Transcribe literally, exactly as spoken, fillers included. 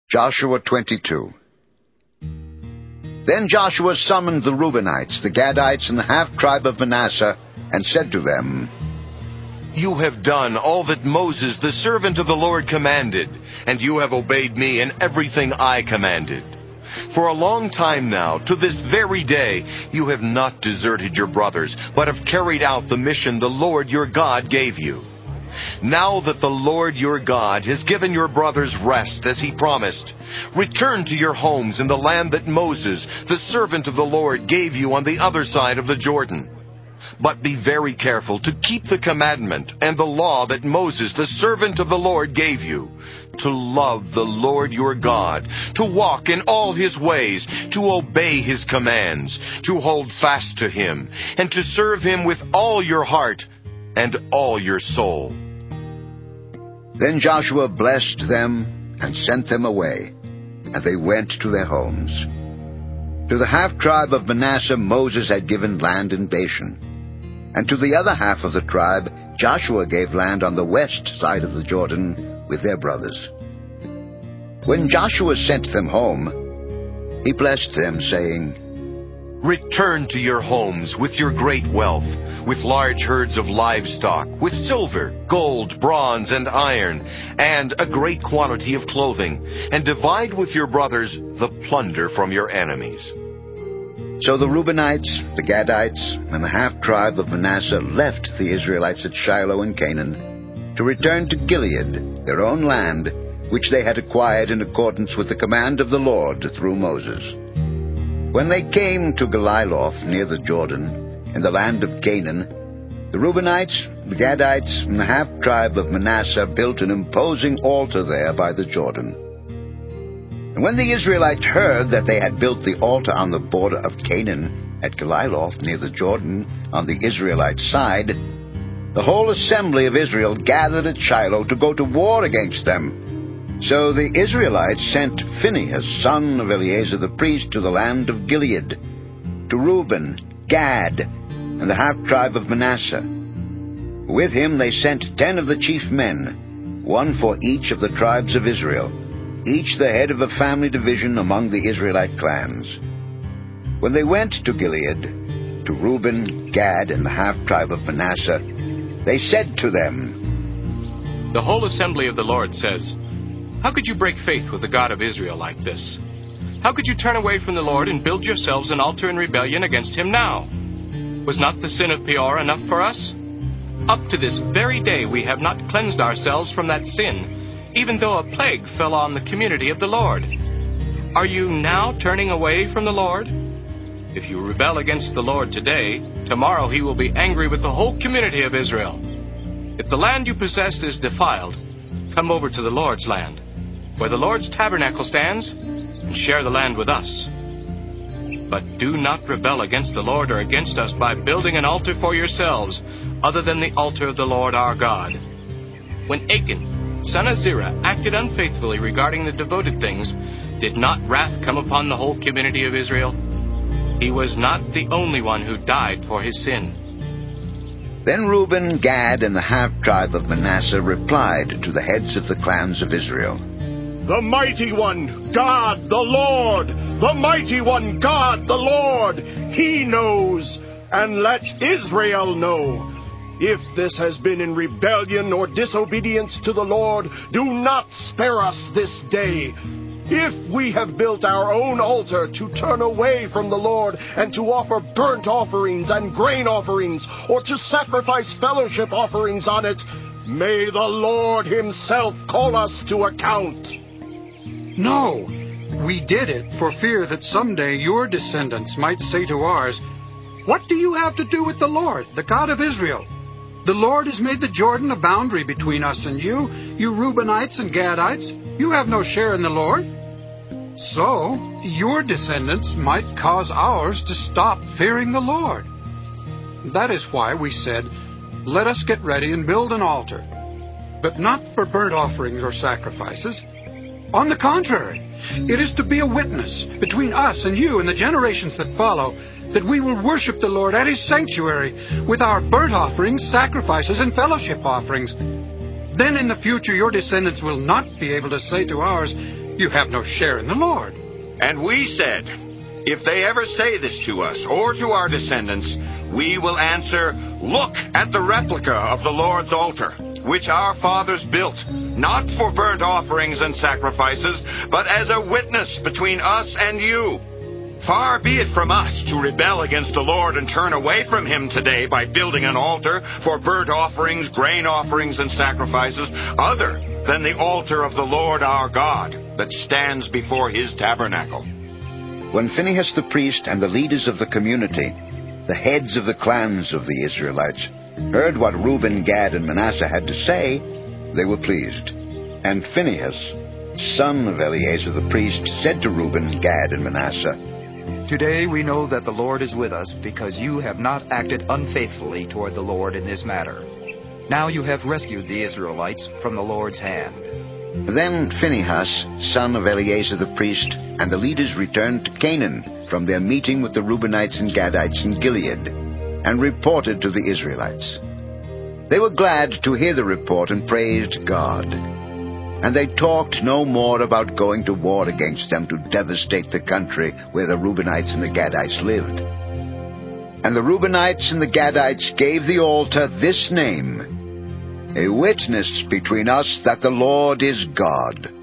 Joshua twenty-two. Then Joshua summoned the Reubenites, the Gadites, and the half-tribe of Manasseh, and said to them, You have done all that Moses, the servant of the Lord, commanded, and you have obeyed me in everything I commanded. For a long time now, to this very day, you have not deserted your brothers, but have carried out the mission the Lord your God gave you. Now that the Lord your God has given your brothers rest as he promised, return to your homes in the land that Moses, the servant of the Lord, gave you on the other side of the Jordan. But be very careful to keep the commandment and the law that Moses, the servant of the Lord, gave you, to love the Lord your God, to walk in all his ways, to obey his commands, to hold fast to him, and to serve him with all your heart and all your soul. Then Joshua blessed them and sent them away, and they went to their homes. To the half-tribe of Manasseh Moses had given land in Bashan, and to the other half of the tribe Joshua gave land on the west side of the Jordan with their brothers. When Joshua sent them home, he blessed them, saying, Return to your homes with your great wealth, with large herds of livestock, with silver, gold, bronze, and iron, and a great quantity of clothing, and divide with your brothers the plunder from your enemies. So the Reubenites, the Gadites, and the half-tribe of Manasseh left the Israelites at Shiloh in Canaan to return to Gilead, their own land, which they had acquired in accordance with the command of the Lord through Moses. When they came to Geliloth near the Jordan, in the land of Canaan, the Reubenites, the Gadites, and the half-tribe of Manasseh built an imposing altar there by the Jordan. And when the Israelites heard that they had built the altar on the border of Canaan, at Geliloth near the Jordan, on the Israelite side, the whole assembly of Israel gathered at Shiloh to go to war against them. So the Israelites sent Phinehas, son of Eleazar the priest, to the land of Gilead, to Reuben, Gad, and the half-tribe of Manasseh. With him they sent ten of the chief men, one for each of the tribes of Israel, each the head of a family division among the Israelite clans. When they went to Gilead, to Reuben, Gad, and the half-tribe of Manasseh, they said to them, The whole assembly of the Lord says, How could you break faith with the God of Israel like this? How could you turn away from the Lord and build yourselves an altar in rebellion against him now? Was not the sin of Peor enough for us? Up to this very day we have not cleansed ourselves from that sin, even though a plague fell on the community of the Lord. Are you now turning away from the Lord? If you rebel against the Lord today, tomorrow he will be angry with the whole community of Israel. If the land you possess is defiled, come over to the Lord's land, where the Lord's tabernacle stands, and share the land with us. But do not rebel against the Lord or against us by building an altar for yourselves, other than the altar of the Lord our God. When Achan, son of Zerah, acted unfaithfully regarding the devoted things, did not wrath come upon the whole community of Israel? He was not the only one who died for his sin. Then Reuben, Gad, and the half-tribe of Manasseh replied to the heads of the clans of Israel, The mighty one, God the Lord! The mighty one, God the Lord! He knows, and let Israel know. If this has been in rebellion or disobedience to the Lord, do not spare us this day. If we have built our own altar to turn away from the Lord and to offer burnt offerings and grain offerings, or to sacrifice fellowship offerings on it, may the Lord himself call us to account. No, we did it for fear that someday your descendants might say to ours, What do you have to do with the Lord, the God of Israel? The Lord has made the Jordan a boundary between us and you, you Reubenites and Gadites. You have no share in the Lord. So, your descendants might cause ours to stop fearing the Lord. That is why we said, Let us get ready and build an altar, but not for burnt offerings or sacrifices. On the contrary, it is to be a witness between us and you and the generations that follow, that we will worship the Lord at his sanctuary with our burnt offerings, sacrifices, and fellowship offerings. Then in the future your descendants will not be able to say to ours, You have no share in the Lord. And we said, if they ever say this to us or to our descendants, we will answer, look at the replica of the Lord's altar, which our fathers built, not for burnt offerings and sacrifices, but as a witness between us and you. Far be it from us to rebel against the Lord and turn away from him today by building an altar for burnt offerings, grain offerings, and sacrifices, other than the altar of the Lord our God that stands before his tabernacle. When Phinehas the priest and the leaders of the community, the heads of the clans of the Israelites, heard what Reuben, Gad, and Manasseh had to say, they were pleased. And Phinehas, son of Eleazar the priest, said to Reuben, Gad, and Manasseh, Today we know that the Lord is with us, because you have not acted unfaithfully toward the Lord in this matter. Now you have rescued the Israelites from the Lord's hand. Then Phinehas, son of Eleazar the priest, and the leaders returned to Canaan from their meeting with the Reubenites and Gadites in Gilead, and reported to the Israelites. They were glad to hear the report and praised God. And they talked no more about going to war against them to devastate the country where the Reubenites and the Gadites lived. And the Reubenites and the Gadites gave the altar this name, a witness between us that the Lord is God.